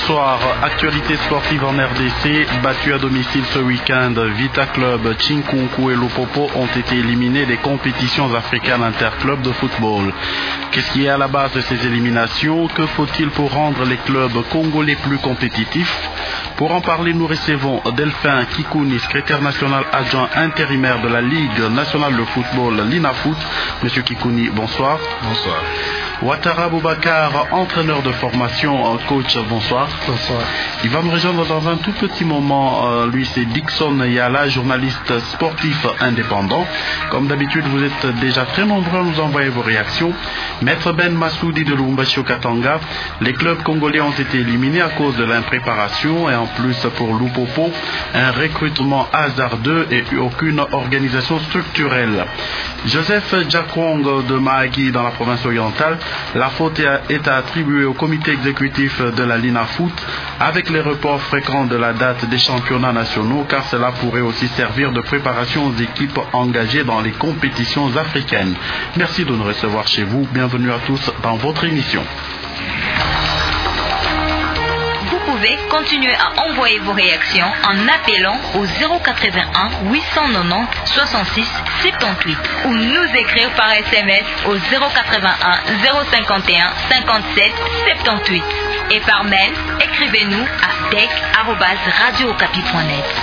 Bonsoir. Actualité sportive en RDC. Battu à domicile ce week-end, Vita Club, Chinkunku et Lupopo ont été éliminés des compétitions africaines interclubs de football. Qu'est-ce qui est à la base de ces éliminations? Que faut-il pour rendre les clubs congolais plus compétitifs? Pour en parler, nous recevons Delphin Kikouni, secrétaire national adjoint intérimaire de la Ligue nationale de football, l'INAFoot. Monsieur Kikouni, bonsoir. Bonsoir. Ouattara Boubacar, entraîneur de formation, coach, bonsoir. Bonsoir. Il va me rejoindre dans un tout petit moment. Lui, c'est Dixon Yala, journaliste sportif indépendant. Comme d'habitude, vous êtes déjà très nombreux à nous envoyer vos réactions. Maître Ben Massoudi de Lubumbashi au Katanga. Les clubs congolais ont été éliminés à cause de l'impréparation et en plus pour Lupopo, un recrutement hasardeux et aucune organisation structurelle. Joseph Djakwong de Mahagi dans la province orientale. La faute est attribuée au comité exécutif de la l'INAFoot avec les reports fréquents de la date des championnats nationaux, car cela pourrait aussi servir de préparation aux équipes engagées dans les compétitions africaines. Merci de nous recevoir chez vous. Bienvenue à tous dans votre émission. Vous pouvez continuer à envoyer vos réactions en appelant au 081 890 66 78 ou nous écrire par SMS au 081 051 57 78 et par mail, écrivez-nous à tech@radiookapi.net.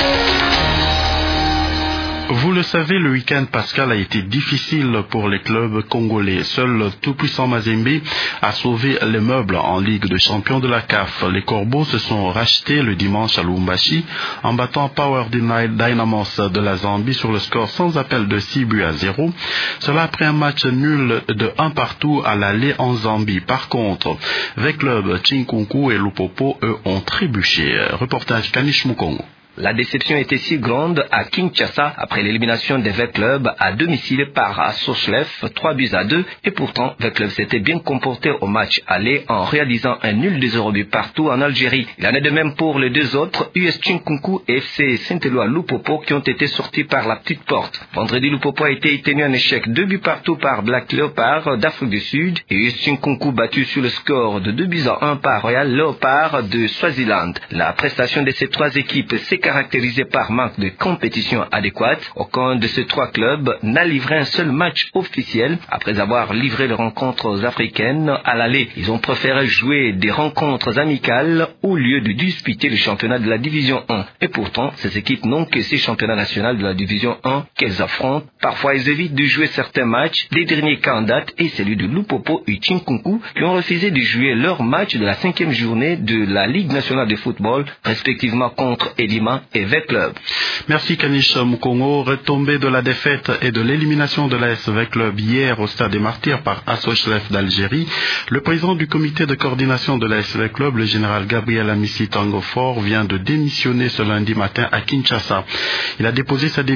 Vous le savez, le week-end pascal a été difficile pour les clubs congolais. Seul le tout-puissant Mazembe a sauvé les meubles en Ligue de champions de la CAF. Les Corbeaux se sont rachetés le dimanche à Lubumbashi en battant Power Dynamos de la Zambie sur le score sans appel de 6-0. Cela après un match nul de 1 partout à l'aller en Zambie. Par contre, les clubs Chinkunku et Lupopo, eux, ont trébuché. Reportage Kanish Mukongo. La déception était si grande à Kinshasa après l'élimination des V-Clubs à domicile par Soslef, 3-2 et pourtant V-Club s'était bien comporté au match aller en réalisant un nul de 0 but partout en Algérie. Il en est de même pour les deux autres, US Chinkunku et FC Saint-Éloi Lupopo qui ont été sortis par la petite porte. Vendredi, Lupopo a été tenu en échec 2 buts partout par Black Leopard d'Afrique du Sud et US Chinkunku battu sur le score de 2-1 par Royal Leopard de Swaziland. La prestation de ces trois équipes s'est caractérisé par manque de compétition adéquate. Aucun de ces trois clubs n'a livré un seul match officiel. Après avoir livré les rencontres africaines à l'aller, ils ont préféré jouer des rencontres amicales au lieu de disputer le championnat de la Division 1. Et pourtant, ces équipes n'ont que ces championnats nationaux de la Division 1 qu'elles affrontent. Parfois, elles évitent de jouer certains matchs. Les derniers cas en date est celui de Lupopo et Chinkunku qui ont refusé de jouer leur match de la 5e journée de la Ligue nationale de football, respectivement contre Edima et V-Club. Merci Kanish Mukongo. Retombée de la défaite et de l'élimination de l'AS V-Club hier au Stade des Martyrs par Asochlef d'Algérie, le président du comité de coordination de l'AS V-Club, le général Gabriel Amissi Tangofor, vient de démissionner ce lundi matin à Kinshasa. Il a déposé sa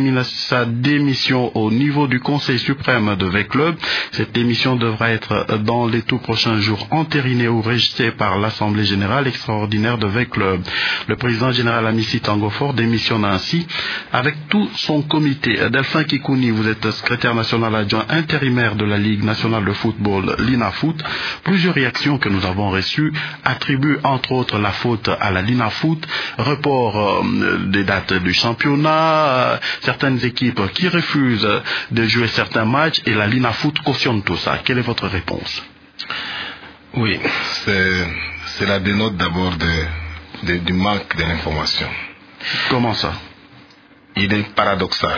démission au niveau du Conseil suprême de V-Club. Cette démission devra être dans les tout prochains jours entérinée ou rejetée par l'Assemblée générale extraordinaire de V-Club. Le président général Amissi Tangofor démissionne ainsi avec tout son comité. Delphin Kikouni, vous êtes secrétaire national adjoint intérimaire de la Ligue nationale de football, l'INAFoot. Plusieurs réactions que nous avons reçues attribuent entre autres la faute à la l'INAFoot, report des dates du championnat, certaines équipes qui refusent de jouer certains matchs et la l'INAFoot cautionne tout ça. Quelle est votre réponse? Oui, c'est la dénote d'abord du manque de l'information. Comment ça? Il est paradoxal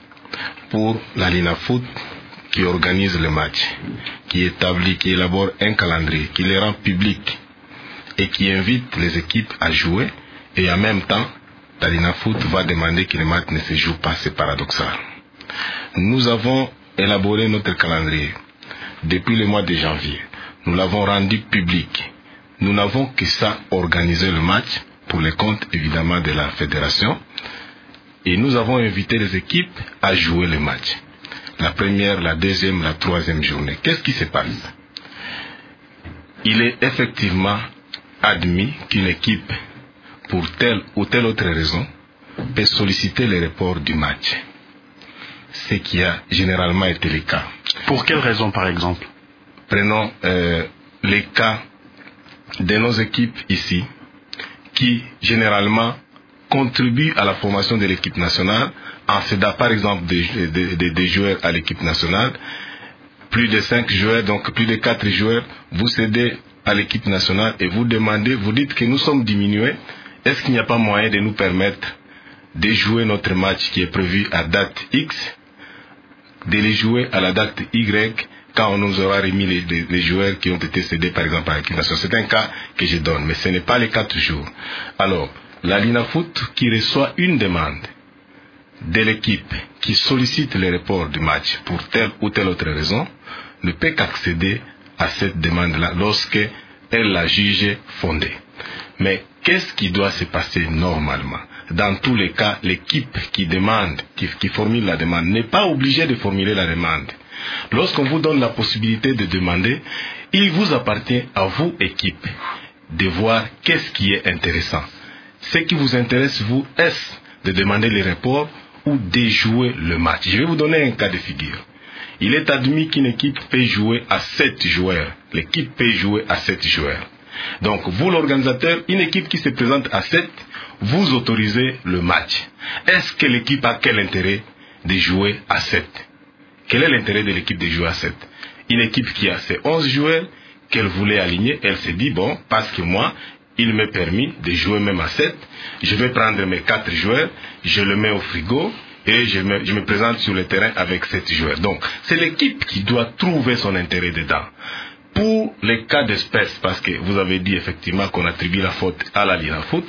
pour la l'INAFoot qui organise le match, qui établit, qui élabore un calendrier, qui les rend public et qui invite les équipes à jouer et en même temps la l'INAFoot va demander que le match ne se joue pas. C'est paradoxal. Nous avons élaboré notre calendrier depuis le mois de janvier. Nous l'avons rendu public. Nous n'avons que ça organiser le match pour les comptes évidemment de la fédération. Et nous avons invité les équipes à jouer le match. La première, la deuxième, la troisième journée. Qu'est-ce qui se passe? Il est effectivement admis qu'une équipe, pour telle ou telle autre raison, peut solliciter le report du match. Ce qui a généralement été le cas. Pour quelle raison par exemple? Prenons les cas de nos équipes ici qui généralement contribuent à la formation de l'équipe nationale en cédant par exemple des joueurs à l'équipe nationale. Plus de 5 joueurs, donc plus de 4 joueurs, vous cédez à l'équipe nationale et vous demandez, vous dites que nous sommes diminués. Est-ce qu'il n'y a pas moyen de nous permettre de jouer notre match qui est prévu à date X, de les jouer à la date Y quand on nous aura remis les joueurs qui ont été cédés par exemple à l'équipe nationale? C'est un cas que je donne, mais ce n'est pas les cas toujours. Alors, la Linafoot qui reçoit une demande de l'équipe qui sollicite le report du match pour telle ou telle autre raison, ne peut qu'accéder à cette demande-là lorsque elle la juge fondée. Mais qu'est-ce qui doit se passer normalement? Dans tous les cas, l'équipe qui demande, qui formule la demande, n'est pas obligée de formuler la demande. Lorsqu'on vous donne la possibilité de demander, il vous appartient à vous, équipe, de voir qu'est-ce qui est intéressant. Ce qui vous intéresse, vous, est-ce de demander le report ou de jouer le match? Je vais vous donner un cas de figure. Il est admis qu'une équipe peut jouer à 7 joueurs. L'équipe peut jouer à 7 joueurs. Donc, vous, l'organisateur, une équipe qui se présente à 7, vous autorisez le match. Est-ce que l'équipe a quel intérêt de jouer à 7? Quel est l'intérêt de l'équipe de jouer à 7? Une équipe qui a ses 11 joueurs, qu'elle voulait aligner, elle s'est dit, bon, parce que moi, il m'est permis de jouer même à 7, je vais prendre mes 4 joueurs, je le mets au frigo, et je me présente sur le terrain avec 7 joueurs. Donc, c'est l'équipe qui doit trouver son intérêt dedans. Pour les cas d'espèce, parce que vous avez dit effectivement qu'on attribue la faute à la Linafoot,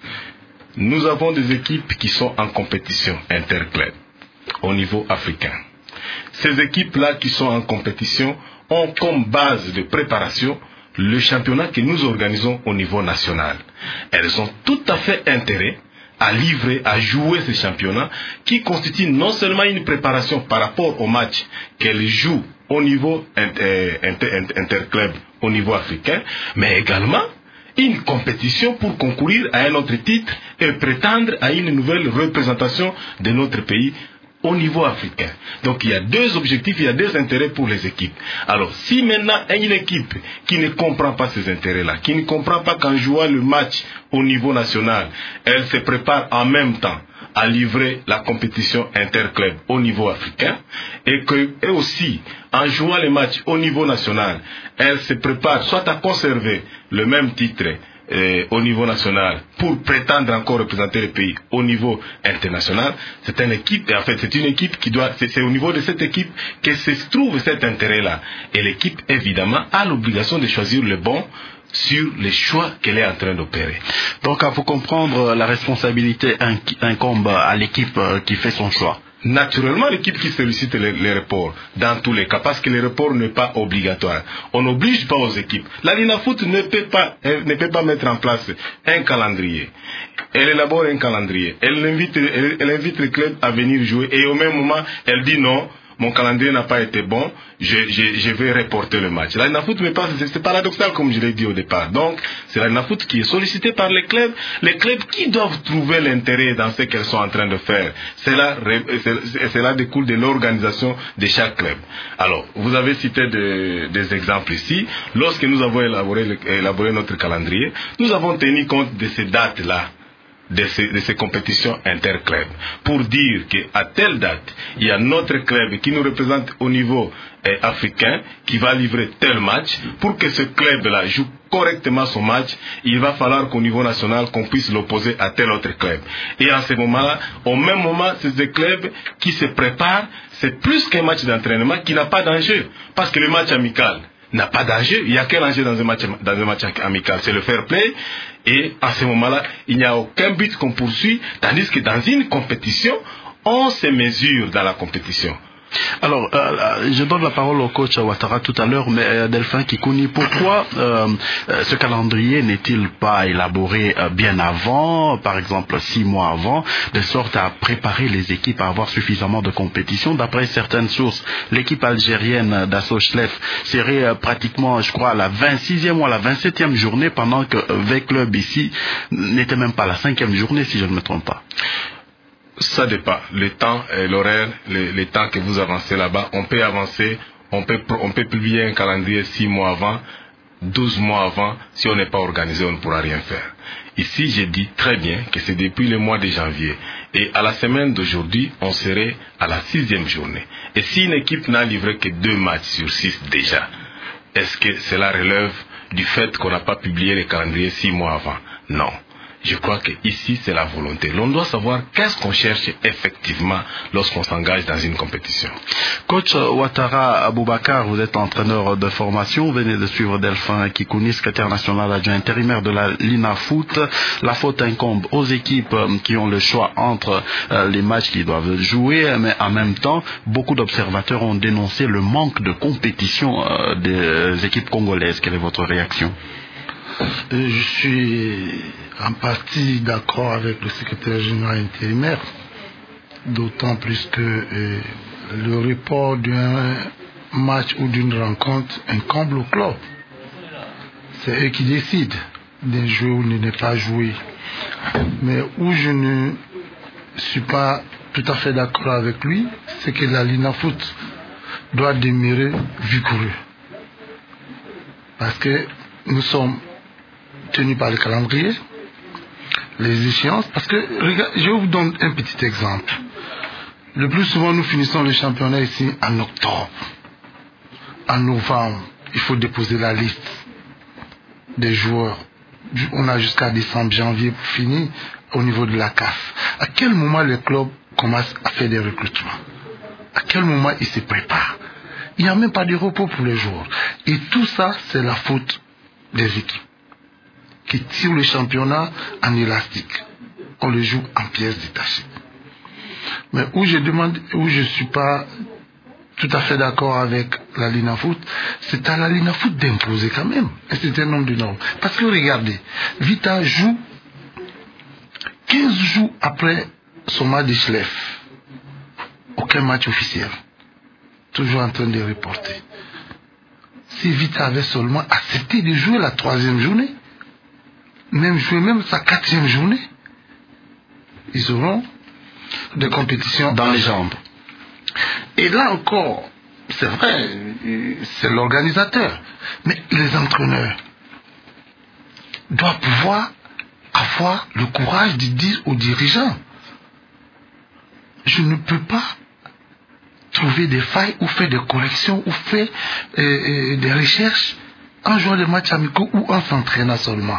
nous avons des équipes qui sont en compétition interclub au niveau africain. Ces équipes-là qui sont en compétition ont comme base de préparation le championnat que nous organisons au niveau national. Elles ont tout à fait intérêt à livrer, à jouer ce championnat qui constitue non seulement une préparation par rapport au match qu'elles jouent au niveau interclub, au niveau africain, mais également une compétition pour concourir à un autre titre et prétendre à une nouvelle représentation de notre pays au niveau africain. Donc il y a deux objectifs, il y a deux intérêts pour les équipes. Alors si maintenant une équipe qui ne comprend pas ces intérêts-là, qui ne comprend pas qu'en jouant le match au niveau national, elle se prépare en même temps à livrer la compétition interclub au niveau africain, et aussi en jouant les matchs au niveau national, elle se prépare soit à conserver le même titre au niveau national pour prétendre encore représenter le pays au niveau international, c'est une équipe, en fait c'est une équipe qui doit, c'est au niveau de cette équipe que se trouve cet intérêt-là. Et l'équipe évidemment a l'obligation de choisir le bon sur les choix qu'elle est en train d'opérer. Donc à vous comprendre, la responsabilité incombe à l'équipe qui fait son choix. Naturellement, l'équipe qui sollicite les reports, dans tous les cas, parce que le report n'est pas obligatoire. On n'oblige pas aux équipes. La Linafoot ne peut pas mettre en place un calendrier. Elle élabore un calendrier. Elle invite le club à venir jouer et au même moment, elle dit non, mon calendrier n'a pas été bon, je vais reporter le match. La Linafoot, c'est paradoxal comme je l'ai dit au départ. Donc, c'est la Linafoot qui est sollicitée par les clubs qui doivent trouver l'intérêt dans ce qu'elles sont en train de faire. Cela découle de l'organisation de chaque club. Alors, vous avez cité des exemples ici. Lorsque nous avons élaboré notre calendrier, nous avons tenu compte de ces dates-là, de ces compétitions interclubs, pour dire qu'à telle date, il y a notre club qui nous représente au niveau africain, qui va livrer tel match. Pour que ce club-là joue correctement son match, il va falloir qu'au niveau national, qu'on puisse l'opposer à tel autre club. Et en ce moment-là, au même moment, c'est des clubs qui se préparent, c'est plus qu'un match d'entraînement qui n'a pas d'enjeu. Parce que le match amical n'a pas d'enjeu. Il y a quel enjeu dans un match amical? C'est le fair play. Et à ce moment-là, il n'y a aucun but qu'on poursuit, tandis que dans une compétition, on se mesure dans la compétition. Alors, je donne la parole au coach Ouattara tout à l'heure, mais Delphin Kikouni, pourquoi ce calendrier n'est-il pas élaboré bien avant, par exemple 6 mois avant, de sorte à préparer les équipes à avoir suffisamment de compétition? D'après certaines sources, l'équipe algérienne d'Asso-Chlef serait pratiquement, je crois, à la 26e ou à la 27e journée, pendant que V-Club ici n'était même pas à la 5e journée, si je ne me trompe pas. Ça dépend. Le temps, l'horaire, le temps que vous avancez là-bas, on peut avancer, on peut publier un calendrier 6 mois avant. 12 mois avant, si on n'est pas organisé, on ne pourra rien faire. Ici, j'ai dit très bien que c'est depuis le mois de janvier. Et à la semaine d'aujourd'hui, on serait à la 6e journée. Et si une équipe n'a livré que 2 matchs sur 6 déjà, est-ce que cela relève du fait qu'on n'a pas publié le calendrier 6 mois avant? Non. Je crois que ici c'est la volonté. L'on doit savoir qu'est-ce qu'on cherche effectivement lorsqu'on s'engage dans une compétition. Coach Ouattara Aboubakar, vous êtes entraîneur de formation, vous venez de suivre Delphin Kikouni, secrétaire national adjoint intérimaire de la Lina Foot. La faute incombe aux équipes qui ont le choix entre les matchs qu'ils doivent jouer, mais en même temps, beaucoup d'observateurs ont dénoncé le manque de compétition des équipes congolaises. Quelle est votre réaction? Je suis en partie d'accord avec le secrétaire général intérimaire, d'autant plus que le report d'un match ou d'une rencontre incombe au club. C'est eux qui décident de jouer ou de ne pas jouer. Mais où je ne suis pas tout à fait d'accord avec lui, c'est que la Lina Foot doit demeurer vigoureux. Parce que nous sommes tenus par le calendrier, les échéances, parce que, regarde, je vous donne un petit exemple. Le plus souvent, nous finissons le championnat ici en octobre. En novembre, il faut déposer la liste des joueurs. On a jusqu'à décembre, janvier pour finir au niveau de la CAF. À quel moment le club commence à faire des recrutements? À quel moment il se prépare? Il n'y a même pas de repos pour les joueurs. Et tout ça, c'est la faute des équipes qui tirent le championnat en élastique. On le joue en pièces détachées. Mais où je suis pas tout à fait d'accord avec la Lina Foot, c'est à la Lina Foot d'imposer quand même un certain nombre de normes. Parce que regardez, Vita joue 15 jours après son match de Schleff. Aucun match officiel. Toujours en train de reporter. Si Vita avait seulement accepté de jouer la 3e journée, même jouer même sa 4e journée, ils auront des compétitions dans les jambes. Et là encore, c'est vrai, c'est l'organisateur, mais les entraîneurs doivent pouvoir avoir le courage de dire aux dirigeants: je ne peux pas trouver des failles ou faire des corrections ou faire des recherches en jouant des matchs amicaux ou en s'entraînant seulement.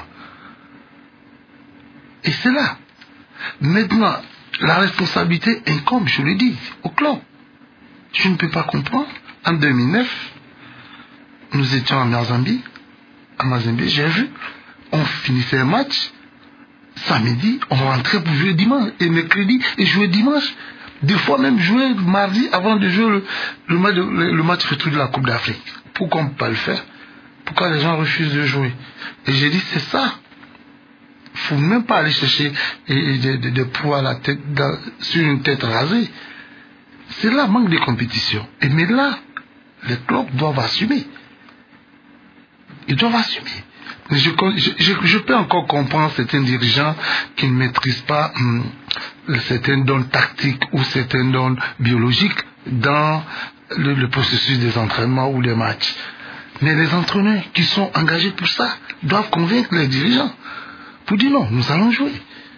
Et c'est là. Maintenant, la responsabilité incombe, je l'ai dit, au club. Je ne peux pas comprendre. En 2009, nous étions en Mazambi. À Mazambi, j'ai vu, on finissait un match. Samedi, on rentrait pour jouer dimanche. Et mercredi, et jouer dimanche. Des fois même jouer mardi avant de jouer le match retour de la Coupe d'Afrique. Pourquoi on ne peut pas le faire? Pourquoi les gens refusent de jouer? Et j'ai dit, c'est ça. Il ne faut même pas aller chercher de poids la tête sur une tête rasée. C'est là, manque de compétition. Et mais là, les clubs doivent assumer. Ils doivent assumer. Je peux encore comprendre certains dirigeants qui ne maîtrisent pas certains dons tactiques ou certains dons biologiques dans le processus des entraînements ou des matchs. Mais les entraîneurs qui sont engagés pour ça doivent convaincre les dirigeants pour dire non, nous allons jouer.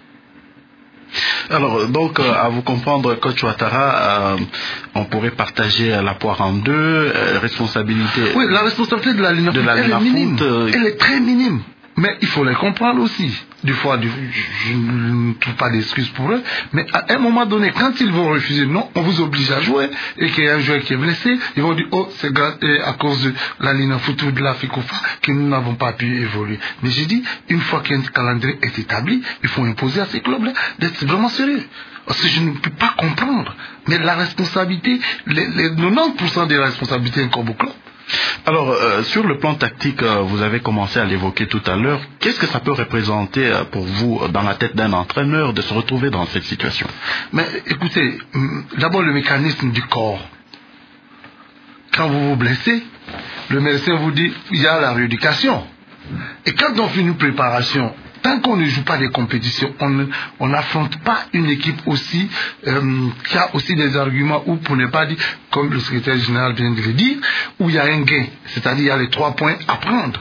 Alors, donc, à vous comprendre, coach Ouattara, on pourrait partager la poire en deux, responsabilité. Oui, la responsabilité de la Lina Foot, elle est minime. Elle est très minime. Mais il faut les comprendre aussi. Des fois, je ne trouve pas d'excuses pour eux. Mais à un moment donné, quand ils vont refuser, non, on vous oblige à jouer, et qu'il y a un joueur qui est blessé, ils vont dire, oh, c'est à cause de la Lina Foot ou de la FICOFA que nous n'avons pas pu évoluer. Mais j'ai dit, une fois qu'un calendrier est établi, il faut imposer à ces clubs-là d'être vraiment sérieux. Parce que je ne peux pas comprendre. Mais la responsabilité, les 90% de la responsabilité incombe au club. Alors, sur le plan tactique, vous avez commencé à l'évoquer tout à l'heure. Qu'est-ce que ça peut représenter pour vous, dans la tête d'un entraîneur, de se retrouver dans cette situation? Mais écoutez, d'abord le mécanisme du corps. Quand vous vous blessez, le médecin vous dit, il y a la rééducation. Et quand on fait une préparation, tant qu'on ne joue pas des compétitions, on n'affronte pas une équipe aussi qui a aussi des arguments, ou pour ne pas dire, comme le secrétaire général vient de le dire, où il y a un gain, c'est-à-dire il y a les 3 points à prendre.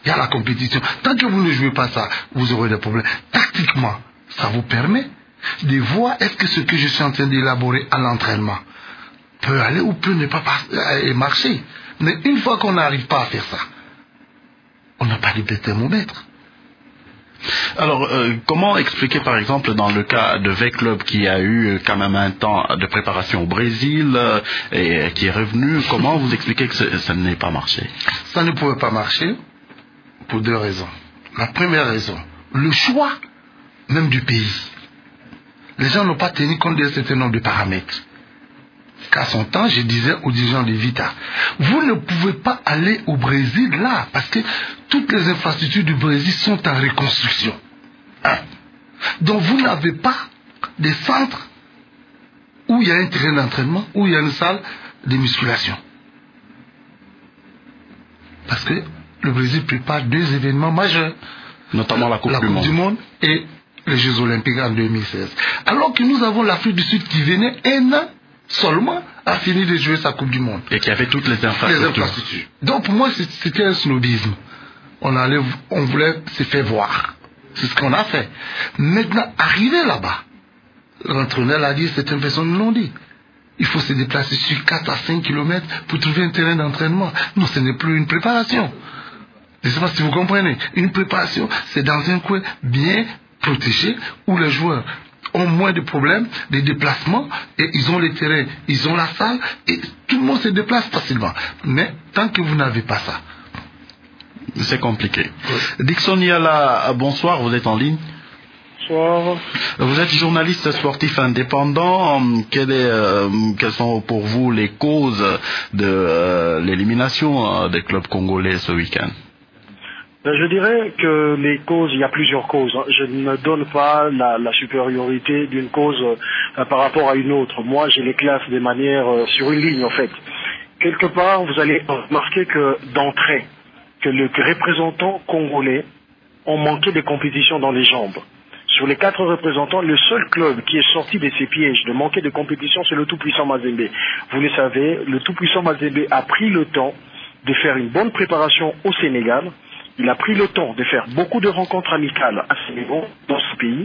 Il y a la compétition. Tant que vous ne jouez pas ça, vous aurez des problèmes. Tactiquement, ça vous permet de voir est-ce que ce que je suis en train d'élaborer à l'entraînement peut aller ou peut ne pas marcher. Mais une fois qu'on n'arrive pas à faire ça, on n'a pas de thermomètre. Alors, comment expliquer par exemple dans le cas de V-Club qui a eu quand même un temps de préparation au Brésil et qui est revenu, comment vous expliquez que ça n'est pas marché? Ça ne pouvait pas marcher pour deux raisons. La première raison, le choix même du pays. Les gens n'ont pas tenu compte d'un certain nombre de paramètres. Qu'à son temps, je disais aux dirigeants de Vita, vous ne pouvez pas aller au Brésil là, parce que toutes les infrastructures du Brésil sont en reconstruction. Donc vous n'avez pas des centres où il y a un terrain d'entraînement, où il y a une salle de musculation. Parce que le Brésil prépare deux événements majeurs, notamment la Coupe du Monde et les Jeux Olympiques en 2016. Alors que nous avons l'Afrique du Sud qui venait un an seulement a fini de jouer sa Coupe du Monde. Et qui avait toutes les infrastructures. Donc pour moi, c'était un snobisme. On voulait se faire voir. C'est ce qu'on a fait. Maintenant, arrivé là-bas, l'entraîneur l'a dit, certaines personnes l'ont dit. Il faut se déplacer sur 4 à 5 km pour trouver un terrain d'entraînement. Non, ce n'est plus une préparation. Je ne sais pas si vous comprenez. Une préparation, c'est dans un coin bien protégé où les joueurs ont moins de problèmes, des déplacements, et ils ont les terrains, ils ont la salle, et tout le monde se déplace facilement. Mais tant que vous n'avez pas ça, c'est compliqué. Oui. Dixon Yala, bonsoir, vous êtes en ligne. Bonsoir. Vous êtes journaliste sportif indépendant. Quelles sont pour vous les causes de l'élimination des clubs congolais ce week-end? Je dirais que les causes, il y a plusieurs causes. Je ne donne pas la supériorité d'une cause par rapport à une autre. Moi, je les classe de manière sur une ligne, en fait. Quelque part, vous allez remarquer que d'entrée, que les représentants congolais ont manqué de compétition dans les jambes. Sur les 4 représentants, le seul club qui est sorti de ces pièges de manquer de compétition, c'est le tout-puissant Mazembe. Vous le savez, le tout-puissant Mazembe a pris le temps de faire une bonne préparation au Sénégal. Il a pris le temps de faire beaucoup de rencontres amicales à ce niveau, dans ce pays.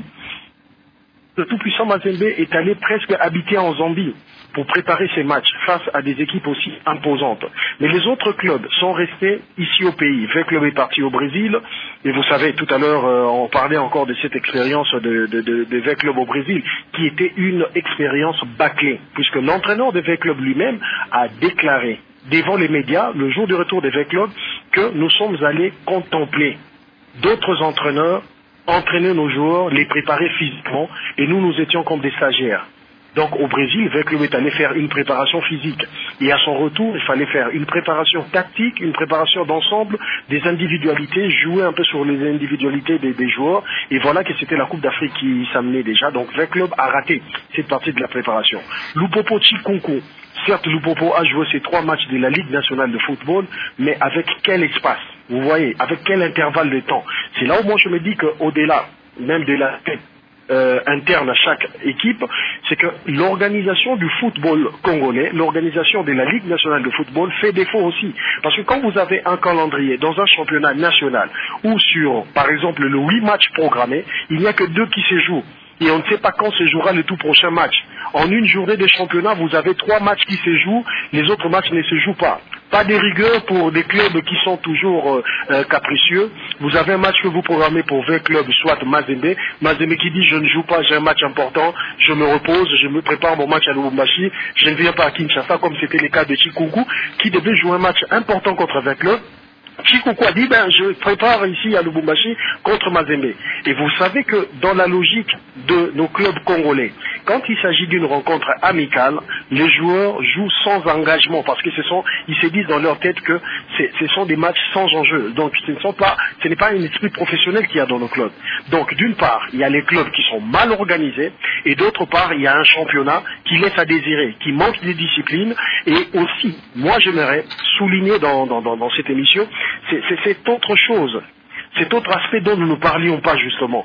Le tout-puissant Mazembe est allé presque habiter en Zambie pour préparer ses matchs face à des équipes aussi imposantes. Mais les autres clubs sont restés ici au pays. V-Club est parti au Brésil, et vous savez, tout à l'heure, on parlait encore de cette expérience de V-Club au Brésil, qui était une expérience bâclée, puisque l'entraîneur de V-Club lui-même a déclaré devant les médias, le jour du retour des V-Club, que nous sommes allés contempler d'autres entraîneurs entraîner nos joueurs, les préparer physiquement, et nous étions comme des stagiaires. Donc au Brésil, V-Club est allé faire une préparation physique. Et à son retour, il fallait faire une préparation tactique, une préparation d'ensemble, des individualités, jouer un peu sur les individualités des joueurs. Et voilà que c'était la Coupe d'Afrique qui s'amenait déjà. Donc V-Club a raté cette partie de la préparation. Lupopo Chikunku. Certes, Lupopo a joué ses 3 matchs de la Ligue nationale de football, mais avec quel espace? Vous voyez, avec quel intervalle de temps? C'est là où moi je me dis qu'au-delà même de la tête interne à chaque équipe, c'est que l'organisation du football congolais, l'organisation de la Ligue nationale de football fait défaut aussi. Parce que quand vous avez un calendrier dans un championnat national ou sur, par exemple, le 8 matchs programmés, il n'y a que 2 qui se jouent. Et on ne sait pas quand se jouera le tout prochain match. En une journée de championnat, vous avez 3 matchs qui se jouent, les autres matchs ne se jouent pas. Pas de rigueur pour des clubs qui sont toujours capricieux. Vous avez un match que vous programmez pour 20 clubs, soit Mazembe. Mazembe qui dit je ne joue pas, j'ai un match important, je me repose, je me prépare mon match à Lubumbashi, je ne viens pas à Kinshasa comme c'était le cas de Chikunku, qui devait jouer un match important contre 20 clubs. Chikunku a dit, je prépare ici à Lubumbashi contre Mazembe. Et vous savez que dans la logique de nos clubs congolais, quand il s'agit d'une rencontre amicale, les joueurs jouent sans engagement parce que ils se disent dans leur tête que ce sont des matchs sans enjeu. Donc ce n'est pas un esprit professionnel qu'il y a dans nos clubs. Donc d'une part, il y a les clubs qui sont mal organisés et d'autre part, il y a un championnat qui laisse à désirer, qui manque de discipline. Et aussi, moi j'aimerais souligner dans cette émission, c'est cette autre chose, cet autre aspect dont nous ne parlions pas justement.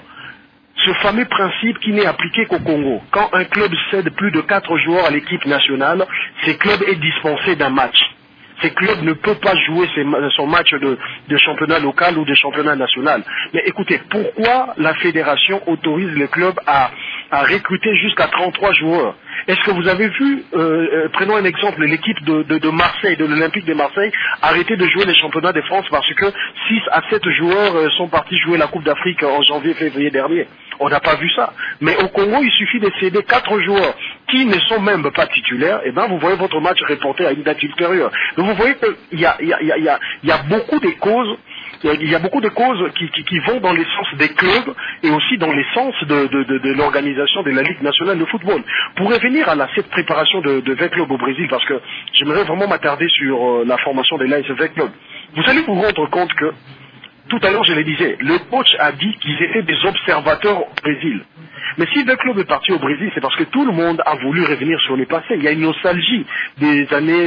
Ce fameux principe qui n'est appliqué qu'au Congo. Quand un club cède plus de 4 joueurs à l'équipe nationale, ce club est dispensé d'un match. Ces clubs ne peuvent pas jouer son match de championnat local ou de championnat national. Mais écoutez, pourquoi la fédération autorise les clubs à recruter jusqu'à 33 joueurs? Est-ce que vous avez vu, prenons un exemple, l'équipe de Marseille, de l'Olympique de Marseille, arrêter de jouer les championnats de France parce que 6 à 7 joueurs sont partis jouer la Coupe d'Afrique en janvier-février dernier. On n'a pas vu ça. Mais au Congo, il suffit de céder 4 joueurs qui ne sont même pas titulaires, et ben vous voyez votre match reporté à une date ultérieure. Donc vous voyez qu'il y a beaucoup de causes. Il y a beaucoup de causes qui vont dans les sens des clubs et aussi dans les sens de l'organisation de la Ligue nationale de football. Pour revenir à cette préparation de V-Club au Brésil, parce que j'aimerais vraiment m'attarder sur la formation de l'AS V-Club, vous allez vous rendre compte que, tout à l'heure je le disais, le coach a dit qu'ils étaient des observateurs au Brésil. Mais si le club est parti au Brésil, c'est parce que tout le monde a voulu revenir sur les passés. Il y a une nostalgie des années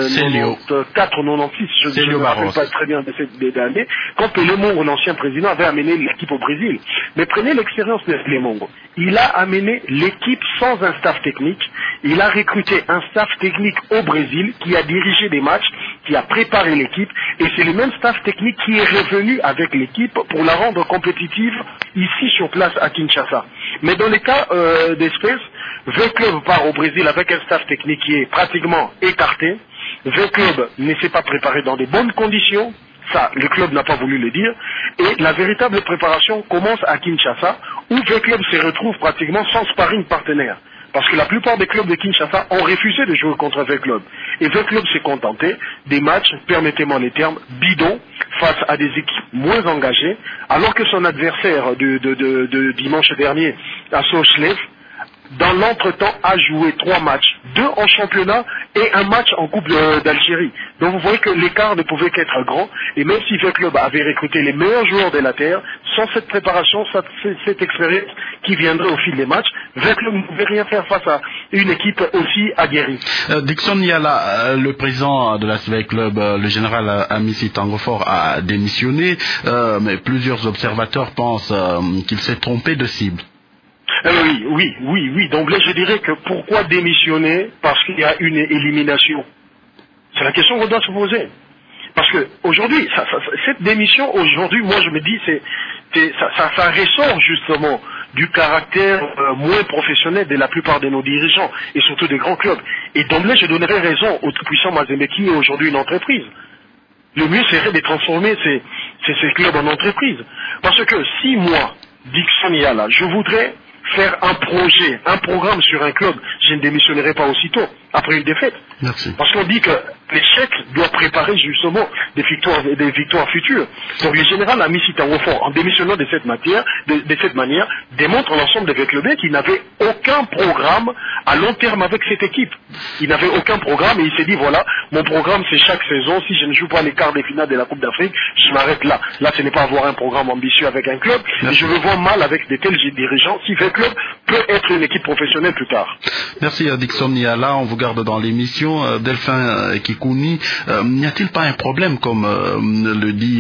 94-96, je ne me rappelle pas très bien de ces années, quand Pelé Mongo, l'ancien président, avait amené l'équipe au Brésil. Mais prenez l'expérience de Pelé Mongo. Il a amené l'équipe sans un staff technique. Il a recruté un staff technique au Brésil qui a dirigé des matchs, qui a préparé l'équipe, et c'est le même staff technique qui est revenu avec l'équipe pour la rendre compétitive ici sur place à Kinshasa. Mais dans les cas d'espèce, V-Club part au Brésil avec un staff technique qui est pratiquement écarté. V-Club ne s'est pas préparé dans de bonnes conditions. Ça, le club n'a pas voulu le dire. Et la véritable préparation commence à Kinshasa, où V-Club se retrouve pratiquement sans sparring partenaire. Parce que la plupart des clubs de Kinshasa ont refusé de jouer contre V-Club. Et V-Club s'est contenté des matchs, permettez-moi les termes, bidons, face à des équipes moins engagées, alors que son adversaire de dimanche dernier, à Sochlev, dans l'entretemps, a joué 3 matchs, 2 en championnat et un match en Coupe d'Algérie. Donc vous voyez que l'écart ne pouvait qu'être grand, et même si V-Club avait recruté les meilleurs joueurs de la Terre, sans cette préparation, cette expérience qui viendrait au fil des matchs, V-Club ne pouvait rien faire face à une équipe aussi aguerrie. Dixon Niala, le président de la V-Club, le général Amici Tangofort, a démissionné, mais plusieurs observateurs pensent qu'il s'est trompé de cible. Oui. D'emblée, je dirais que pourquoi démissionner? Parce qu'il y a une élimination. C'est la question qu'on doit se poser. Parce que aujourd'hui, cette démission, aujourd'hui, moi je me dis, ça ressort justement du caractère moins professionnel de la plupart de nos dirigeants, et surtout des grands clubs. Et d'emblée, je donnerais raison au tout-puissant Mazembe qui est aujourd'hui une entreprise. Le mieux serait de transformer ces clubs en entreprise. Parce que si moi, Dixon Niala, je voudrais faire un projet, un programme sur un club, je ne démissionnerai pas aussitôt après une défaite. Merci. Parce qu'on dit que l'échec doit préparer justement des victoires futures. Donc le général Amici Tangofort, en démissionnant de cette manière, démontre l'ensemble des clubs qui n'avaient aucun programme à long terme avec cette équipe. Il n'avait aucun programme et il s'est dit voilà, mon programme c'est chaque saison, si je ne joue pas les quarts des finales de la Coupe d'Afrique, je m'arrête là. Là ce n'est pas avoir un programme ambitieux avec un club, et je le vois mal avec de tels dirigeants si le club peut être une équipe professionnelle plus tard. Merci Dixon Niala, on vous garde dans l'émission. Delphin Kikouni, n'y a-t-il pas un problème comme l'ont dit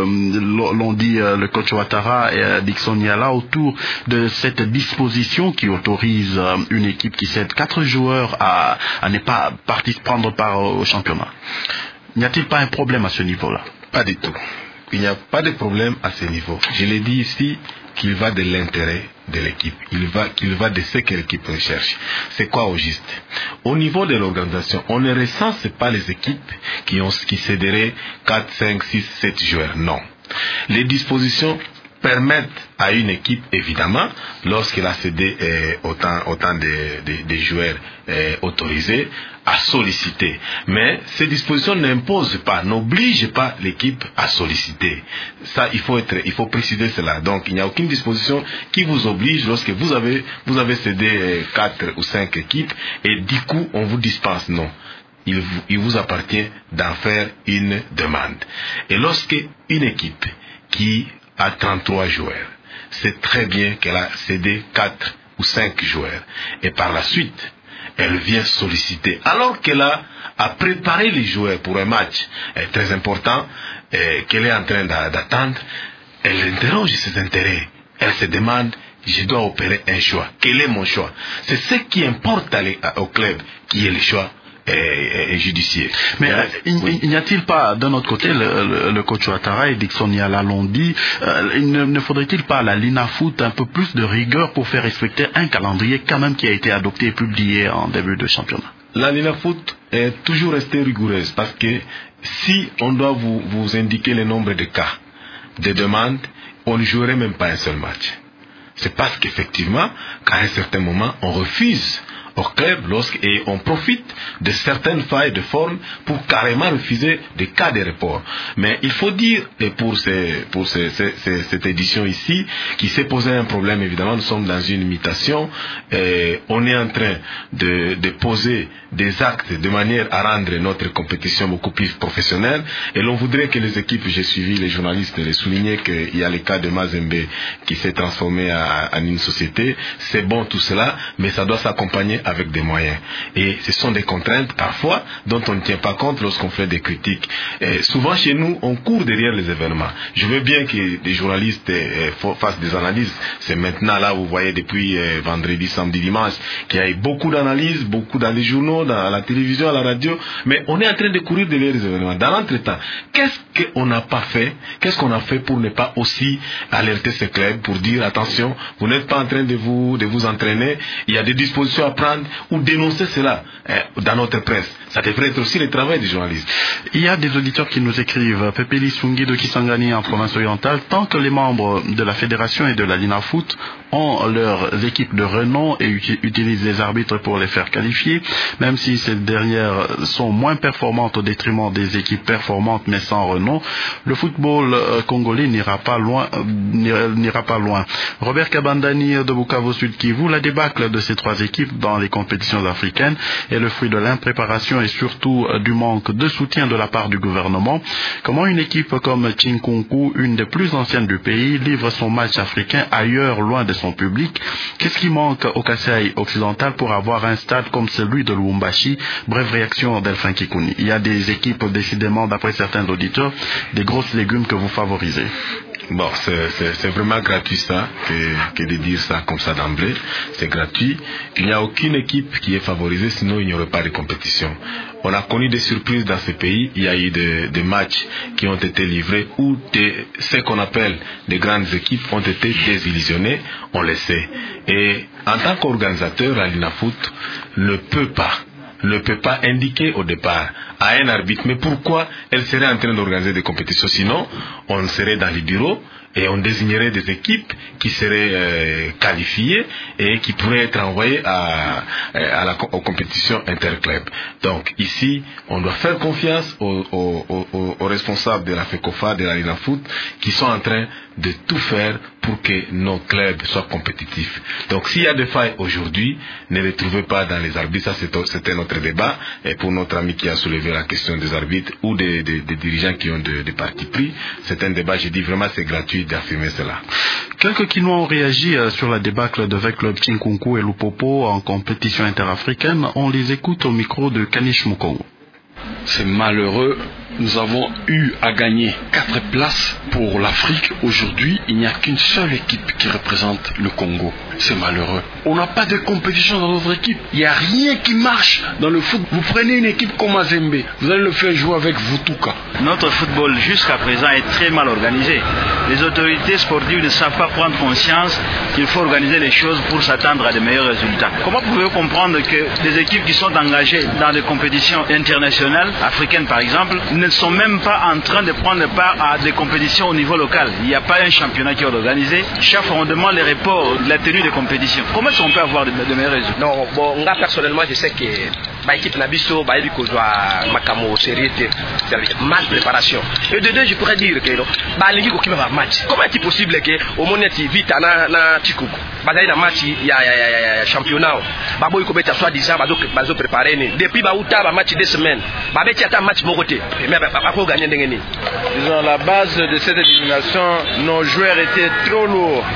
le coach Ouattara et Dixon Niala autour de cette disposition qui autorise une équipe qui cède 4 joueurs à ne pas prendre part au championnat? N'y a-t-il pas un problème à ce niveau-là? Pas du tout. Il n'y a pas de problème à ce niveau. Je l'ai dit ici, qu'il va de l'intérêt de l'équipe, qu'il va de ce que l'équipe recherche. C'est quoi au juste? Au niveau de l'organisation, on ne recense pas les équipes qui céderaient 4, 5, 6, 7 joueurs. Non. Les dispositions permettent à une équipe, évidemment, lorsqu'elle a cédé autant de joueurs autorisés, à solliciter. Mais ces dispositions n'imposent pas, n'obligent pas l'équipe à solliciter. Ça, il faut préciser cela. Donc, il n'y a aucune disposition qui vous oblige lorsque vous avez cédé 4 ou 5 équipes et du coup, on vous dispense. Non. Il vous appartient d'en faire une demande. Et lorsque une équipe qui a 33 joueurs, c'est très bien qu'elle a cédé 4 ou 5 joueurs. Et par la suite, elle vient solliciter. Alors qu'elle a préparé les joueurs pour un match très important qu'elle est en train d'attendre, elle interroge ses intérêts. Elle se demande, je dois opérer un choix. Quel est mon choix? C'est ce qui importe au club, qui est le choix. judiciaire. Mais n'y a-t-il pas, d'un autre côté, le coach Ouattara et Dixon Yala l'ont dit, ne faudrait-il pas à la Linafoot un peu plus de rigueur pour faire respecter un calendrier quand même qui a été adopté et publié en début de championnat? La Linafoot est toujours restée rigoureuse parce que si on doit vous indiquer le nombre de cas, de demandes, on ne jouerait même pas un seul match. C'est parce qu'effectivement, qu'à un certain moment, on refuse au club et on profite de certaines failles de forme pour carrément refuser des cas de report. Mais il faut dire, et pour cette édition ici, qui s'est posé un problème, évidemment, nous sommes dans une mutation, on est en train de poser des actes de manière à rendre notre compétition beaucoup plus professionnelle, et l'on voudrait que les équipes, j'ai suivi les journalistes, les souligner qu'il y a le cas de Mazembe qui s'est transformé en une société, c'est bon tout cela, mais ça doit s'accompagner avec des moyens. Et ce sont des contraintes parfois dont on ne tient pas compte lorsqu'on fait des critiques. Et souvent chez nous, on court derrière les événements. Je veux bien que des journalistes fassent des analyses. C'est maintenant là, vous voyez depuis vendredi, samedi, dimanche, qu'il y a eu beaucoup d'analyses, beaucoup dans les journaux, dans la télévision, à la radio. Mais on est en train de courir derrière les événements. Dans l'entretemps, qu'est-ce qu'on n'a pas fait? Qu'est-ce qu'on a fait pour ne pas aussi alerter ces clubs, pour dire attention, vous n'êtes pas en train de vous entraîner, il y a des dispositions à prendre, ou dénoncer cela dans notre presse. Ça devrait être aussi le travail des journalistes. Il y a des auditeurs qui nous écrivent, Pépélis Fungi de Kisangani en province orientale, tant que les membres de la fédération et de la Linafoot ont leurs équipes de renom et utilisent les arbitres pour les faire qualifier, même si ces dernières sont moins performantes au détriment des équipes performantes mais sans renom, le football congolais n'ira pas loin. Robert Kabandani de Bukavu Sud Kivu, la débâcle de ces trois équipes dans les compétitions africaines est le fruit de l'impréparation et surtout du manque de soutien de la part du gouvernement. Comment une équipe comme Chinkunku, une des plus anciennes du pays, livre son match africain ailleurs, loin de son public? Qu'est-ce qui manque au Kasaï occidental pour avoir un stade comme celui de Lubumbashi? Bref réaction d'Elfin Kikouni. Il y a des équipes, décidément, d'après certains auditeurs, des grosses légumes que vous favorisez. Bon, c'est vraiment gratuit ça, que de dire ça comme ça d'emblée. C'est gratuit. Il n'y a aucune équipe qui est favorisée, sinon il n'y aurait pas de compétition. On a connu des surprises dans ce pays. Il y a eu des matchs qui ont été livrés où ce qu'on appelle des grandes équipes ont été désillusionnées, on le sait. Et en tant qu'organisateur, la Linafoot ne peut pas indiquer au départ à un arbitre, mais pourquoi elle serait en train d'organiser des compétitions? Sinon, on serait dans les bureaux et on désignerait des équipes qui seraient qualifiées et qui pourraient être envoyées aux compétitions interclubs. Donc ici, on doit faire confiance aux responsables de la FECOFA, de la Linafoot, qui sont en train de tout faire pour que nos clubs soient compétitifs. Donc s'il y a des failles aujourd'hui, ne les trouvez pas dans les arbitres. Ça, c'était notre débat. Et pour notre ami qui a soulevé la question des arbitres ou des dirigeants qui ont des partis pris, c'est un débat, je dis vraiment, c'est gratuit d'affirmer cela. Quelques Kinois ont réagi sur la débâcle de Club Chinkunku et Lupopo en compétition interafricaine. On les écoute au micro de Kanish Mukongo. C'est malheureux. Nous avons eu à gagner 4 places pour l'Afrique. Aujourd'hui, il n'y a qu'une seule équipe qui représente le Congo. C'est malheureux. On n'a pas de compétition dans notre équipe. Il n'y a rien qui marche dans le foot. Vous prenez une équipe comme Mazembe, vous allez le faire jouer avec Vutuka. Notre football jusqu'à présent est très mal organisé. Les autorités sportives ne savent pas prendre conscience qu'il faut organiser les choses pour s'attendre à de meilleurs résultats. Comment pouvez-vous comprendre que des équipes qui sont engagées dans des compétitions internationales, africaines par exemple, ne sont même pas en train de prendre part à des compétitions au niveau local? Il n'y a pas un championnat qui est organisé. Chaque fois on demande les reports de la tenue des compétitions. Comment est-ce qu'on peut avoir de meilleurs résultats? Non, bon, moi personnellement je sais que l'équipe Nabiso, l'équipe Makamo, sérieux, mal préparation. Et de deux, je pourrais dire que l'équipe qui va match. Comment est-il possible que au moment où vite na Tikuku, dans match il y a championnat, babo iko beta soit disant bazo préparer depuis bauta ba match 2 semaines. Babeti ata match mokoté. Mais pas gagner ndengeni. Disons la base de cette élimination, nos joueurs étaient trop lourds.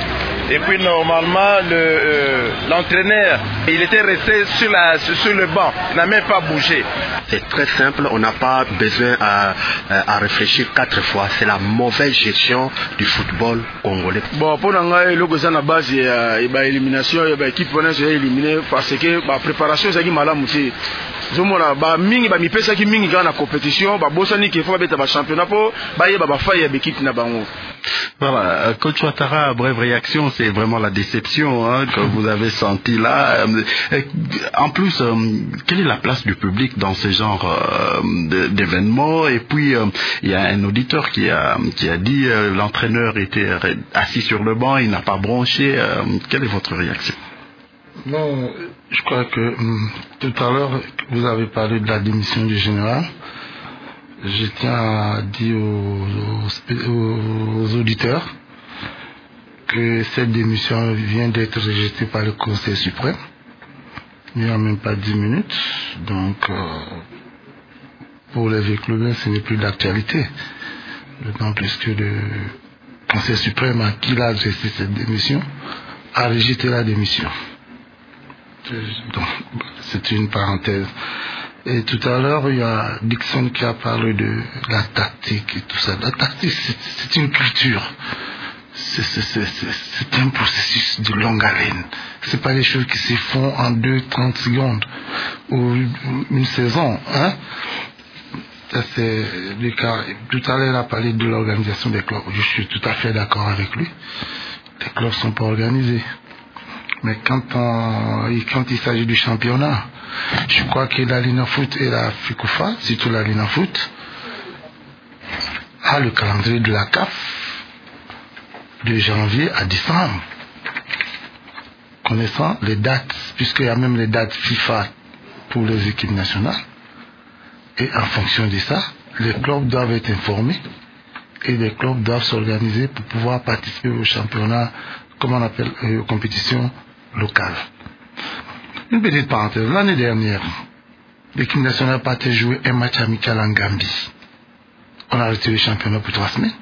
Et puis normalement, l'entraîneur, il était resté sur le banc, il n'a même pas bougé. C'est très simple, on n'a pas besoin à réfléchir 4 fois. C'est la mauvaise gestion du football congolais. Bon, pour nous, le na base il y a élimination, il y a équipe qui est éliminée parce que la préparation c'est qui malade mouti. Zomona ba mingi ba mipesa ki mingi dans la compétition, ba bosani qui faut ba championnat pour ba yeba ba faille équipe na bango. Voilà, coach Ouattara, brève réaction, c'est vraiment la déception que vous avez senti là. En plus, quelle est la place du public dans ce genre d'événements? Et puis, il y a un auditeur qui a dit l'entraîneur était assis sur le banc, il n'a pas bronché. Quelle est votre réaction? Non, je crois que tout à l'heure, vous avez parlé de la démission du général. Je tiens à dire aux auditeurs que cette démission vient d'être rejetée par le Conseil suprême. Il n'y a même pas 10 minutes. Donc, pour les vieux clubs, ce n'est plus d'actualité. D'autant plus que le Conseil suprême à qui l'a adressé cette démission a rejeté la démission. Donc, c'est une parenthèse. Et tout à l'heure, il y a Dixon qui a parlé de la tactique et tout ça. La tactique, c'est une culture. C'est un processus de longue haleine. C'est pas des choses qui se font en 2-30 secondes ou une saison. Hein? Ça, c'est le cas. Tout à l'heure, il a parlé de l'organisation des clubs. Je suis tout à fait d'accord avec lui. Les clubs sont pas organisés. Mais quand il s'agit du championnat, je crois que la Linafoot et la FICOFA, surtout la Linafoot, a le calendrier de la CAF de janvier à décembre. Connaissant les dates, puisqu'il y a même les dates FIFA pour les équipes nationales. Et en fonction de ça, les clubs doivent être informés et les clubs doivent s'organiser pour pouvoir participer au championnat, comme on appelle, aux compétitions locales. Une petite parenthèse, l'année dernière, l'équipe nationale partait jouer un match amical en Gambie. On a retiré le championnat pour 3 semaines.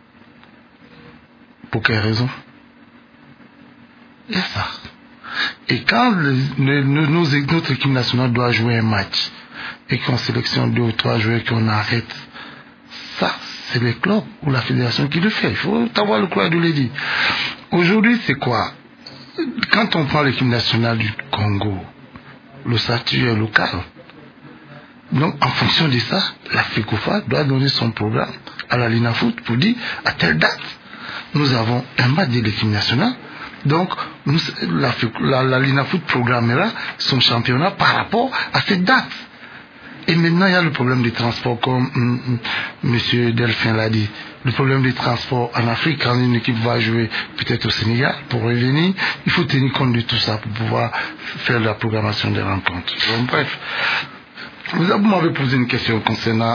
Pour quelle raison? Il y a ça. Et quand notre équipe nationale doit jouer un match et qu'on sélectionne 2 ou 3 joueurs qu'on arrête, ça, c'est les clubs ou la fédération qui le fait. Il faut avoir le courage de le dire. Aujourd'hui, c'est quoi? Quand on prend l'équipe nationale du Congo, le statut est local. Donc, en fonction de ça, la FECOFA doit donner son programme à la Linafoot pour dire, à telle date, nous avons un match de l'équipe nationale. Donc, la Linafoot programmera son championnat par rapport à cette date. Et maintenant, il y a le problème des transports, comme M. Delphin l'a dit. Le problème des transports en Afrique, quand une équipe va jouer peut-être au Sénégal, pour revenir, il faut tenir compte de tout ça pour pouvoir faire la programmation des rencontres. Donc, bref, vous m'avez posé une question concernant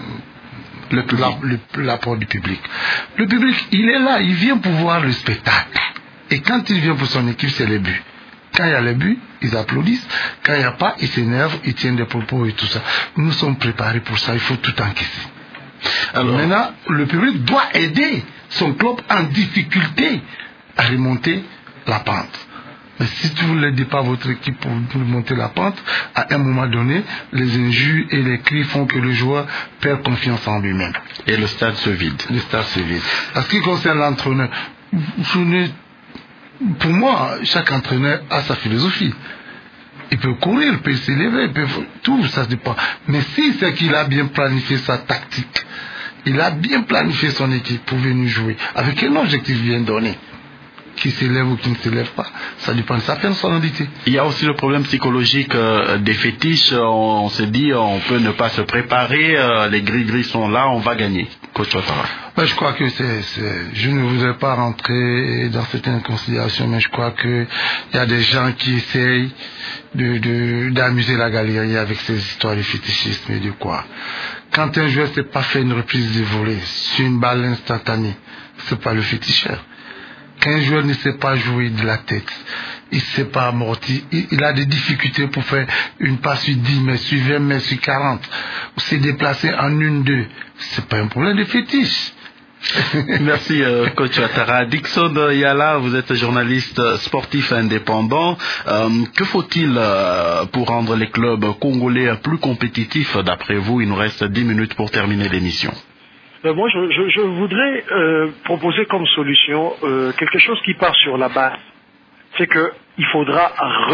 l'apport du public. Le public, il est là, il vient pour voir le spectacle. Et quand il vient pour son équipe, c'est les buts. Quand il y a les buts, ils applaudissent. Quand il n'y a pas, ils s'énervent, ils tiennent des propos et tout ça. Nous sommes préparés pour ça, il faut tout encaisser. Alors, maintenant, le public doit aider son club en difficulté à remonter la pente. Mais si vous n'aidez pas votre équipe pour remonter la pente, à un moment donné, les injures et les cris font que le joueur perd confiance en lui-même. Et le stade se vide. Le stade se vide. En ce qui concerne l'entraîneur, pour moi, chaque entraîneur a sa philosophie. Il peut courir, il peut s'élever, il peut tout, ça dépend. Mais si c'est qu'il a bien planifié sa tactique, il a bien planifié son équipe pour venir jouer, avec un objectif bien donné, qui s'élève ou qui ne s'élève pas, ça dépend de sa personnalité. Il y a aussi le problème psychologique des fétiches. On se dit, on peut ne pas se préparer, les gris-gris sont là, on va gagner. Coach Ouattara. Je crois que je ne voudrais pas rentrer dans certaines considérations, mais je crois que il y a des gens qui essayent d'amuser la galerie avec ces histoires de fétichisme et de quoi. Quand un joueur ne s'est pas fait une reprise de volée sur une balle instantanée, c'est pas le féticheur. Quand un joueur ne sait pas jouer de la tête, il ne s'est pas amorti, il a des difficultés pour faire une passe sur 10 mètres, sur 20 mètres, sur 40, ou s'est déplacé en 1-2, c'est pas un problème de fétiche. Merci coach Ouattara. Dickson Yala, vous êtes journaliste sportif indépendant. Que faut-il pour rendre les clubs congolais plus compétitifs d'après vous? Il nous reste 10 minutes pour terminer l'émission. Moi, je voudrais proposer comme solution quelque chose qui part sur la base. C'est qu'il faudra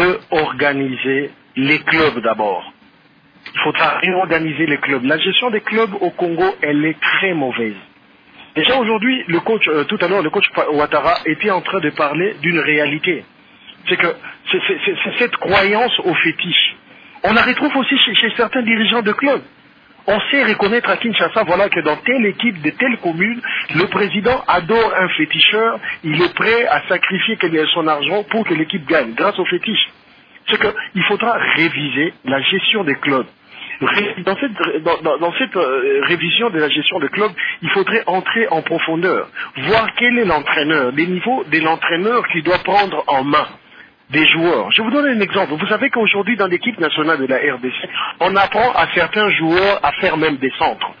réorganiser les clubs d'abord. Il faudra réorganiser les clubs. La gestion des clubs au Congo, elle est très mauvaise. Déjà aujourd'hui, tout à l'heure, le coach Ouattara était en train de parler d'une réalité. C'est que c'est cette croyance au fétiche. On la retrouve aussi chez certains dirigeants de clubs. On sait reconnaître à Kinshasa, voilà, que dans telle équipe de telle commune, le président adore un féticheur, il est prêt à sacrifier son argent pour que l'équipe gagne, grâce au fétiche. C'est qu'il faudra réviser la gestion des clubs. Dans cette révision de la gestion des clubs, il faudrait entrer en profondeur, voir quel est l'entraîneur, les niveaux de l'entraîneur qui doit prendre en main des joueurs. Je vous donne un exemple. Vous savez qu'aujourd'hui, dans l'équipe nationale de la RDC, on apprend à certains joueurs à faire même des centres,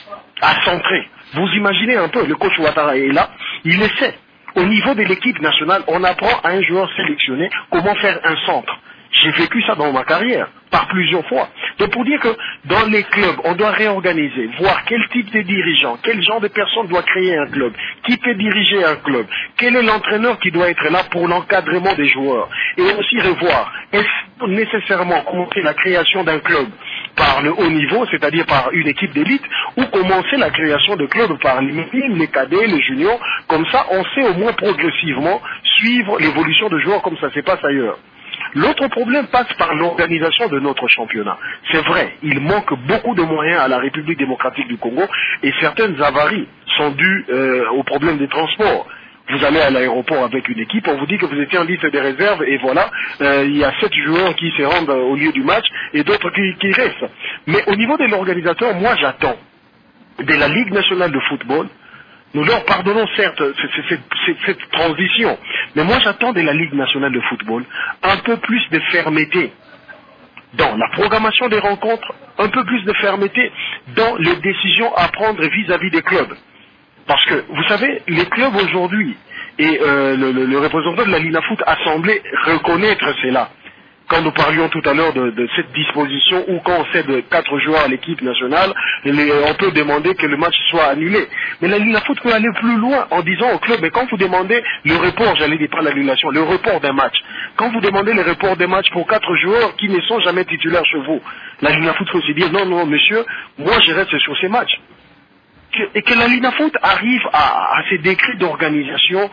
à centrer. Vous imaginez un peu, le coach Ouattara est là, il essaie. Au niveau de l'équipe nationale, on apprend à un joueur sélectionné comment faire un centre. J'ai vécu ça dans ma carrière, par plusieurs fois. Donc pour dire que dans les clubs, on doit réorganiser, voir quel type de dirigeant, quel genre de personne doit créer un club, qui peut diriger un club, quel est l'entraîneur qui doit être là pour l'encadrement des joueurs. Et aussi revoir, est-ce nécessairement commencer la création d'un club par le haut niveau, c'est-à-dire par une équipe d'élite, ou commencer la création de clubs par les minimes, les cadets, les juniors. Comme ça, on sait au moins progressivement suivre l'évolution de joueurs comme ça se passe ailleurs. L'autre problème passe par l'organisation de notre championnat. C'est vrai, il manque beaucoup de moyens à la République démocratique du Congo et certaines avaries sont dues aux problèmes des transports. Vous allez à l'aéroport avec une équipe, on vous dit que vous étiez en liste des réserves et voilà, il y a 7 joueurs qui se rendent au lieu du match et d'autres qui restent. Mais au niveau de l'organisateur, moi j'attends de la Ligue nationale de football. Nous leur pardonnons certes cette transition, mais moi j'attends de la Ligue nationale de football un peu plus de fermeté dans la programmation des rencontres, un peu plus de fermeté dans les décisions à prendre vis-à-vis des clubs. Parce que, vous savez, les clubs aujourd'hui, et le représentant de la Linafoot a semblé reconnaître cela. Quand nous parlions tout à l'heure de cette disposition où quand on cède 4 joueurs à l'équipe nationale, on peut demander que le match soit annulé. Mais la Linafoot peut aller plus loin en disant au club, mais quand vous demandez le report, j'allais dire pas l'annulation, le report d'un match, quand vous demandez le report d'un match pour 4 joueurs qui ne sont jamais titulaires chez vous, la Linafoot peut se dire, non monsieur, moi je reste sur ces matchs. Et que la Linafoot arrive à ces décrets d'organisation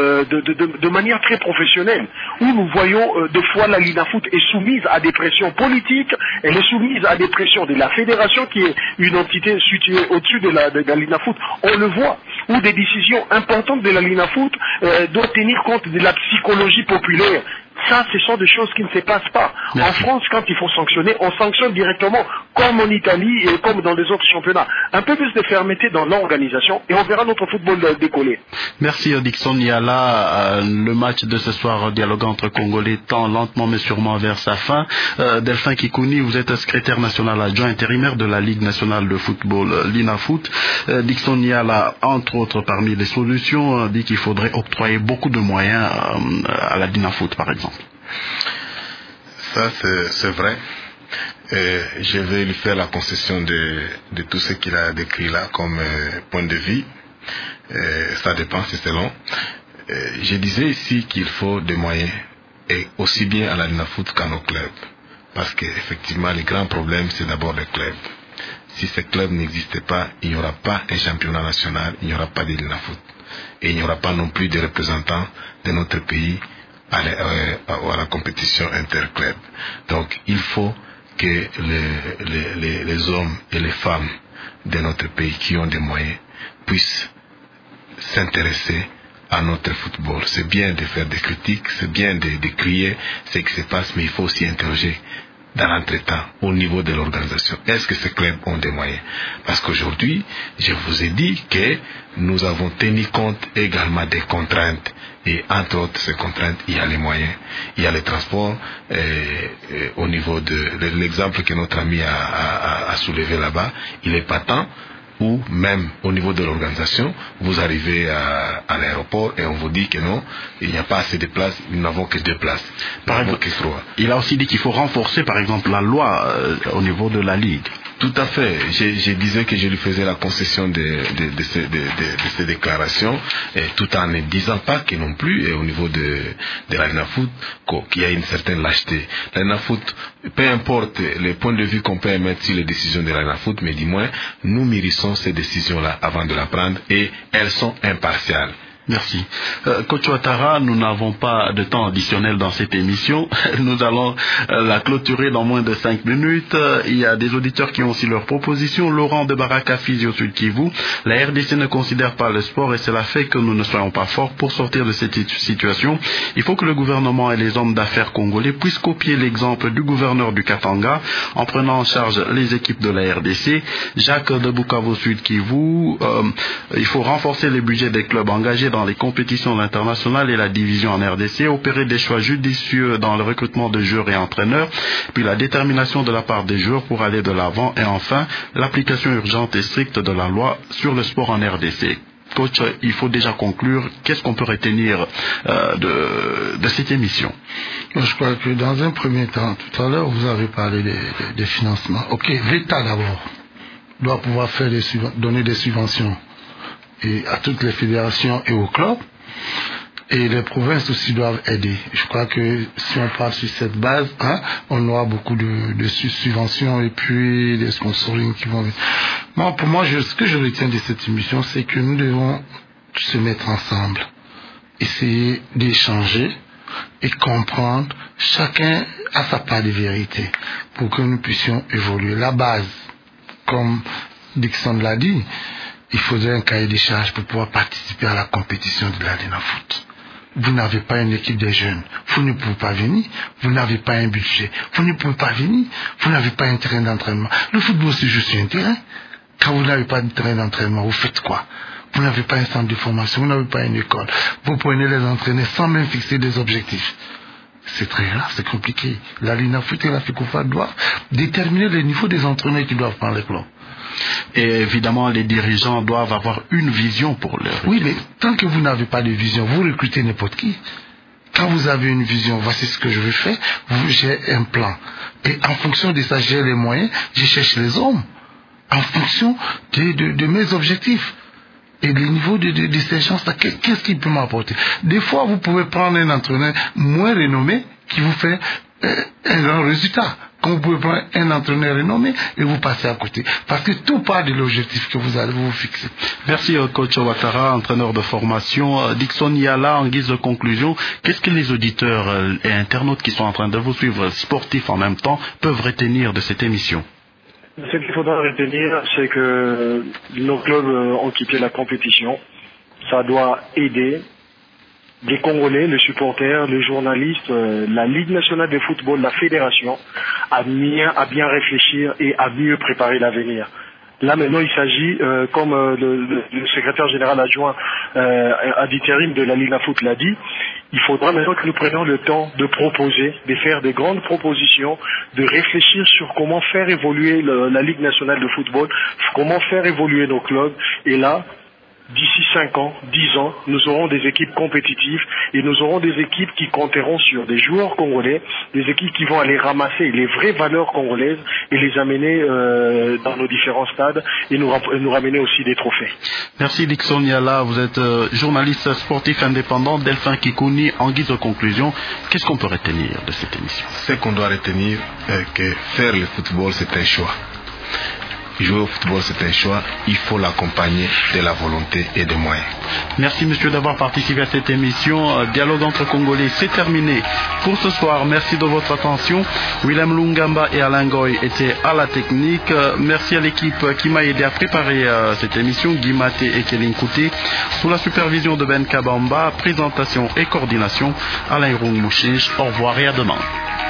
de manière très professionnelle, où nous voyons deux fois la Linafoot est soumise à des pressions politiques, elle est soumise à des pressions de la fédération qui est une entité située au-dessus de la Linafoot, on le voit, où des décisions importantes de la Linafoot doivent tenir compte de la psychologie populaire. Ça, ce sont des choses qui ne se passent pas. Merci. En France, quand il faut sanctionner, on sanctionne directement, comme en Italie et comme dans les autres championnats. Un peu plus de fermeté dans l'organisation et on verra notre football décoller. Merci Dickson Yala. Le match de ce soir dialoguant entre Congolais tend lentement mais sûrement vers sa fin. Delphin Kikouni, vous êtes secrétaire national adjoint intérimaire de la Ligue nationale de football, Linafoot. Dickson Yala, entre autres, parmi les solutions, dit qu'il faudrait octroyer beaucoup de moyens à la Linafoot, par exemple. Ça, c'est vrai. Je vais lui faire la concession de tout ce qu'il a décrit là comme point de vue. Ça dépend, c'est selon. Je disais ici qu'il faut des moyens, et aussi bien à la Linafoot qu'à nos clubs. Parce qu'effectivement, le grand problème, c'est d'abord les clubs. Si ces clubs n'existaient pas, il n'y aura pas un championnat national, il n'y aura pas de Linafoot. Et il n'y aura pas non plus de représentants de notre pays à la compétition interclub. Donc il faut que les hommes et les femmes de notre pays qui ont des moyens puissent s'intéresser à notre football. C'est bien de faire des critiques, c'est bien de crier ce qui se passe, mais il faut aussi interroger dans l'entretemps au niveau de l'organisation. Est-ce que ces clubs ont des moyens? Parce qu'aujourd'hui, je vous ai dit que nous avons tenu compte également des contraintes. Et entre autres, ces contraintes, il y a les moyens, il y a les transports. Au niveau de l'exemple que notre ami a soulevé là-bas, il est patent ou même au niveau de l'organisation, vous arrivez à l'aéroport et on vous dit que non, il n'y a pas assez de places, nous n'avons que 2 places. Par exemple, il a aussi dit qu'il faut renforcer par exemple la loi au niveau de la Ligue. Tout à fait. Je disais que je lui faisais la concession de ces déclarations, et tout en ne disant pas que non plus, et au niveau de la LINAFOOT, qu'il y a une certaine lâcheté. La LINAFOOT, peu importe les points de vue qu'on peut émettre sur les décisions de la LINAFOOT, mais du moins, nous mûrissons ces décisions-là avant de la prendre, et elles sont impartiales. Merci. Coach Ouattara, nous n'avons pas de temps additionnel dans cette émission. Nous allons la clôturer dans moins de 5 minutes. Il y a des auditeurs qui ont aussi leurs propositions. Laurent de Baraka Physio Sud Kivu. La RDC ne considère pas le sport et cela fait que nous ne soyons pas forts pour sortir de cette situation. Il faut que le gouvernement et les hommes d'affaires congolais puissent copier l'exemple du gouverneur du Katanga en prenant en charge les équipes de la RDC. Jacques de Bukavu Sud Kivu. Il faut renforcer les budgets des clubs engagés dans les compétitions internationales et la division en RDC, opérer des choix judicieux dans le recrutement de joueurs et entraîneurs, puis la détermination de la part des joueurs pour aller de l'avant, et enfin l'application urgente et stricte de la loi sur le sport en RDC. Coach, il faut déjà conclure. Qu'est-ce qu'on peut retenir de cette émission? Je crois que dans un premier temps, tout à l'heure, vous avez parlé des financements. Ok, l'État d'abord doit pouvoir donner des subventions et à toutes les fédérations et aux clubs, et les provinces aussi doivent aider. Je crois que si on part sur cette base, on aura beaucoup de subventions et puis des sponsoring qui vont venir. Pour moi, ce que je retiens de cette émission, c'est que nous devons se mettre ensemble, essayer d'échanger et comprendre, chacun a sa part de vérité pour que nous puissions évoluer. La base, comme Dixon l'a dit, il faudrait un cahier des charges pour pouvoir participer à la compétition de la LINAFOOT. Vous n'avez pas une équipe de jeunes, vous ne pouvez pas venir, vous n'avez pas un budget, vous ne pouvez pas venir, vous n'avez pas un terrain d'entraînement. Le football c'est juste un terrain. Quand vous n'avez pas de terrain d'entraînement, vous faites quoi? Vous n'avez pas un centre de formation, vous n'avez pas une école. Vous prenez les entraîneurs sans même fixer des objectifs. C'est très rare, c'est compliqué. La LINAFOOT et la FECOFA doivent déterminer le niveau des entraîneurs qui doivent prendre les clubs. Et évidemment, les dirigeants doivent avoir une vision pour leur... Oui, mais tant que vous n'avez pas de vision, vous recrutez n'importe qui. Quand vous avez une vision, voici ce que je veux faire, j'ai un plan. Et en fonction de ça, j'ai les moyens, je cherche les hommes. En fonction de mes objectifs. Et le niveau de ces gens-là, qu'est-ce qu'il peut m'apporter? Des fois, vous pouvez prendre un entraîneur moins renommé qui vous fait un grand résultat. Quand vous pouvez prendre un entraîneur renommé et vous passez à côté. Parce que tout part de l'objectif que vous allez vous fixer. Merci coach Ouattara, entraîneur de formation. Dixon Yala, en guise de conclusion, qu'est-ce que les auditeurs et internautes qui sont en train de vous suivre, sportifs en même temps, peuvent retenir de cette émission? Ce qu'il faudra retenir, c'est que nos clubs ont quitté la compétition. Ça doit aider les Congolais, les supporters, les journalistes, la Ligue nationale de football, la fédération, à bien réfléchir et à mieux préparer l'avenir. Là maintenant, il s'agit, comme le secrétaire général adjoint ad interim de la LINAFOOT l'a dit, il faudra maintenant que nous prenions le temps de proposer, de faire des grandes propositions, de réfléchir sur comment faire évoluer la Ligue nationale de football, comment faire évoluer nos clubs, et là, d'ici 5 ans, 10 ans, nous aurons des équipes compétitives et nous aurons des équipes qui compteront sur des joueurs congolais, des équipes qui vont aller ramasser les vraies valeurs congolaises et les amener dans nos différents stades et nous ramener aussi des trophées. Merci Dixon Yala, vous êtes journaliste sportif indépendant. Delphin Kikouni, en guise de conclusion, qu'est-ce qu'on peut retenir de cette émission? Ce qu'on doit retenir est que faire le football, c'est un choix. Jouer au football, c'est un choix. Il faut l'accompagner de la volonté et des moyens. Merci monsieur d'avoir participé à cette émission. Dialogue entre Congolais, c'est terminé pour ce soir. Merci de votre attention. Willem Lungamba et Alain Goy étaient à la technique. Merci à l'équipe qui m'a aidé à préparer cette émission, Guy Maté et Kéline Kouté. Sous la supervision de Ben Kabamba, présentation et coordination, Alain Roung Mouchiche. Au revoir et à demain.